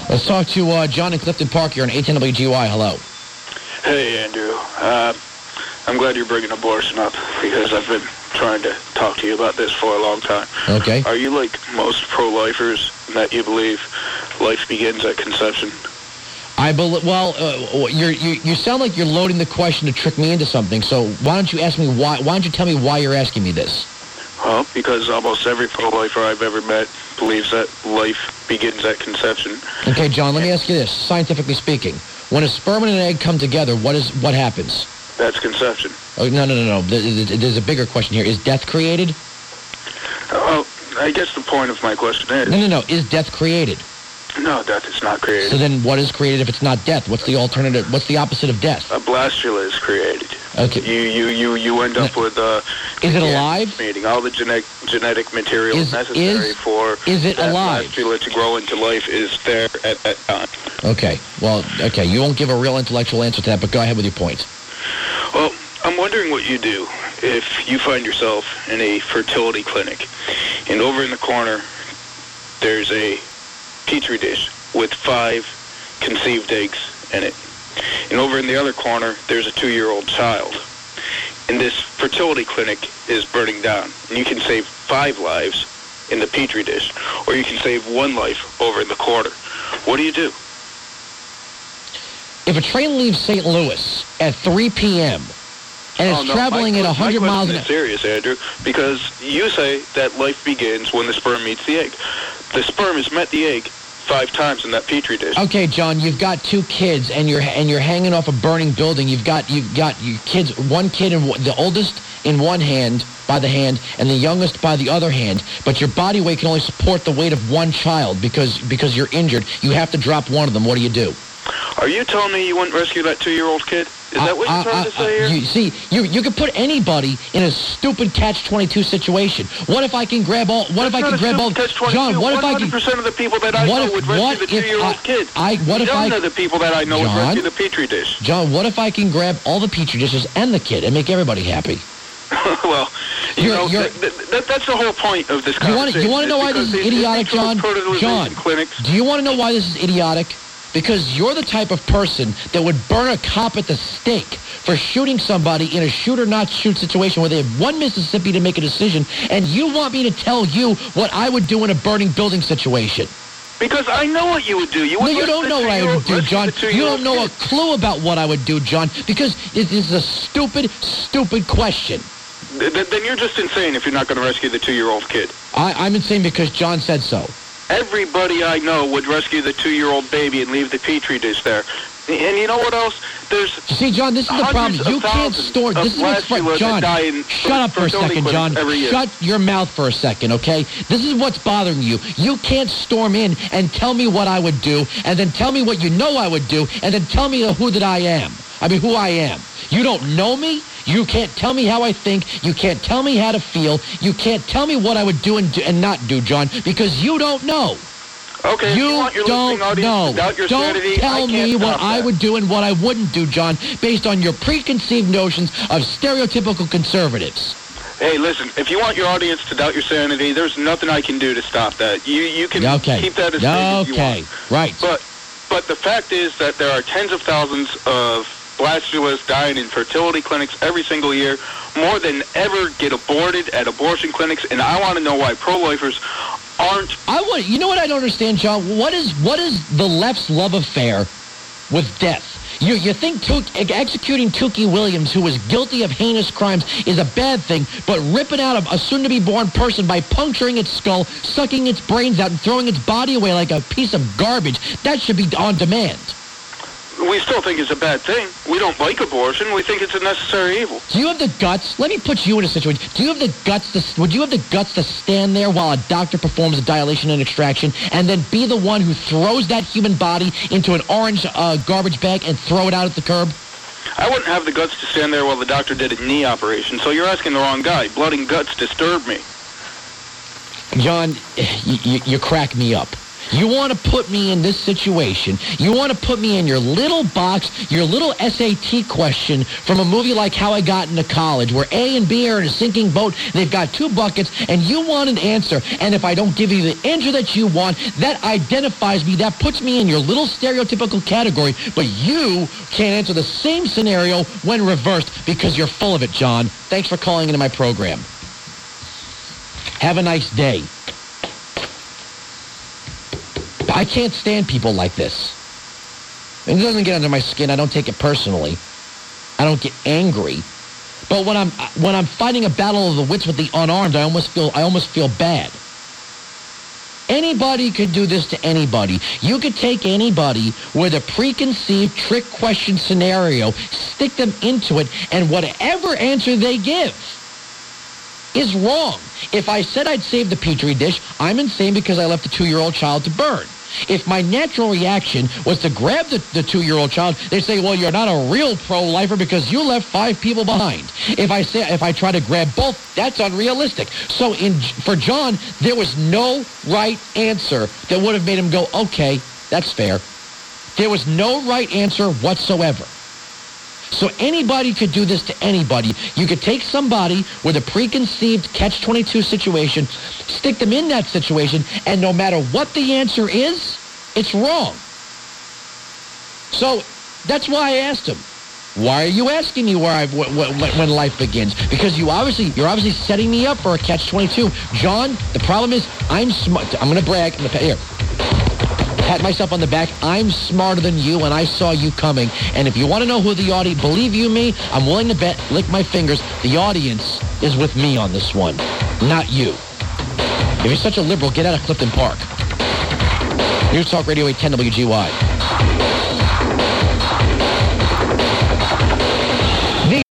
Let's talk to John in Clifton Park here on 810 WGY. Hello. Hey, Andrew. I'm glad you're bringing abortion up because I've been trying to talk to you about this for a long time. Okay. Are you like most pro-lifers in that you believe life begins at conception? I believe. Well, you sound like you're loading the question to trick me into something. So why don't you ask me why? Why don't you tell me why you're asking me this? Well, because almost every pro-lifer I've ever met believes that life begins at conception. Okay, John. Let me ask you this: scientifically speaking, when a sperm and an egg come together, what happens? That's conception. Oh, no. There's a bigger question here. Is death created? Oh, I guess the point of my question is... No. Is death created? No, death is not created. So then what is created if it's not death? What's the alternative? What's the opposite of death? A blastula is created. Okay. You end up with... is it alive? Meaning all the genetic material necessary for that alive? Blastula to grow into life is there at that time. Okay. Well, okay. You won't give a real intellectual answer to that, but go ahead with your point. Well, I'm wondering what you do if you find yourself in a fertility clinic and over in the corner there's a petri dish with 5 conceived eggs in it. And over in the other corner there's a 2-year-old child. And this fertility clinic is burning down. And you can save 5 lives in the petri dish, or you can save 1 life over in the corner. What do you do? If a train leaves St. Louis at 3 p.m. and it's traveling at 100 miles an hour... My question is serious, Andrew, because you say that life begins when the sperm meets the egg. The sperm has met the egg 5 times in that petri dish. Okay, John, you've got 2 kids and you're hanging off a burning building. You've got your kids, 1 kid, the oldest in one hand by the hand and the youngest by the other hand. But your body weight can only support the weight of 1 child because you're injured. You have to drop one of them. What do you do? Are you telling me you wouldn't rescue that 2-year-old kid? Is that what you're trying to say here? You could put anybody in a stupid catch-22 situation. What if I can grab all? What if I can grab all? John, what if I can? 100% of the people that I know would rescue the 2-year-old kid. None of the people that I know would rescue the petri dish. John, what if I can grab all the petri dishes and the kid and make everybody happy? Well, that's the whole point of this conversation. You want to know why this is idiotic, John? John, do you want to know why this is idiotic? Because you're the type of person that would burn a cop at the stake for shooting somebody in a shoot-or-not-shoot situation where they have 1 Mississippi to make a decision, and you want me to tell you what I would do in a burning building situation. Because I know what you would do. You don't know what I would do, John. You don't know a clue about what I would do, John, because this is a stupid, stupid question. Then you're just insane if you're not going to rescue the 2-year-old kid. I'm insane because John said so. Everybody I know would rescue the 2-year-old baby and leave the petri dish there. And you know what else? See, John, this is the problem. You can't store... This is what's... John, shut up for a second, John. Shut your mouth for a second, okay? This is what's bothering you. You can't storm in and tell me what I would do, and then tell me what you know I would do, and then tell me who I am. You don't know me. You can't tell me how I think. You can't tell me how to feel. You can't tell me what I would do and not do, John, because you don't know. Okay, you don't know. Don't tell me what I would do and what I wouldn't do, John, based on your preconceived notions of stereotypical conservatives. Hey, listen, if you want your audience to doubt your sanity, there's nothing I can do to stop that. You can keep that as big as you want. Right. But the fact is that there are tens of thousands of blastulas dying in fertility clinics every single year, more than ever get aborted at abortion clinics, and I want to know why pro-lifers aren't... You know what I don't understand, John? What is the left's love affair with death? You think executing Tookie Williams, who was guilty of heinous crimes, is a bad thing, but ripping out a soon-to-be-born person by puncturing its skull, sucking its brains out, and throwing its body away like a piece of garbage, that should be on demand. We still think it's a bad thing. We don't like abortion. We think it's a necessary evil. Do you have the guts? Let me put you in a situation. Would you have the guts to stand there while a doctor performs a dilation and extraction and then be the one who throws that human body into an orange garbage bag and throw it out at the curb? I wouldn't have the guts to stand there while the doctor did a knee operation, so you're asking the wrong guy. Blood and guts disturb me. John, you crack me up. You want to put me in this situation. You want to put me in your little box, your little SAT question from a movie like How I Got Into College, where A and B are in a sinking boat, and they've got 2 buckets, and you want an answer. And if I don't give you the answer that you want, that identifies me. That puts me in your little stereotypical category. But you can't answer the same scenario when reversed because you're full of it, John. Thanks for calling into my program. Have a nice day. I can't stand people like this. It doesn't get under my skin. I don't take it personally. I don't get angry. But when I'm fighting a battle of the wits with the unarmed, I almost feel bad. Anybody could do this to anybody. You could take anybody with a preconceived trick question scenario, stick them into it, and whatever answer they give is wrong. If I said I'd save the Petri dish, I'm insane because I left a 2-year-old child to burn. If my natural reaction was to grab the 2-year-old child, they'd say, well, you're not a real pro-lifer because you left 5 people behind. If I try to grab both, that's unrealistic. So for John, there was no right answer that would have made him go, okay, that's fair. There was no right answer whatsoever. So anybody could do this to anybody. You could take somebody with a preconceived catch-22 situation, stick them in that situation, and no matter what the answer is, it's wrong. So that's why I asked him, why are you asking me when life begins? Because you're obviously setting me up for a catch-22. John, the problem is I'm smart. I'm going to brag. Here. Pat myself on the back. I'm smarter than you, and I saw you coming. And if you want to know who the audience, believe you me, I'm willing to bet, lick my fingers, the audience is with me on this one, not you. If you're such a liberal, get out of Clifton Park. News Talk Radio 810 WGY.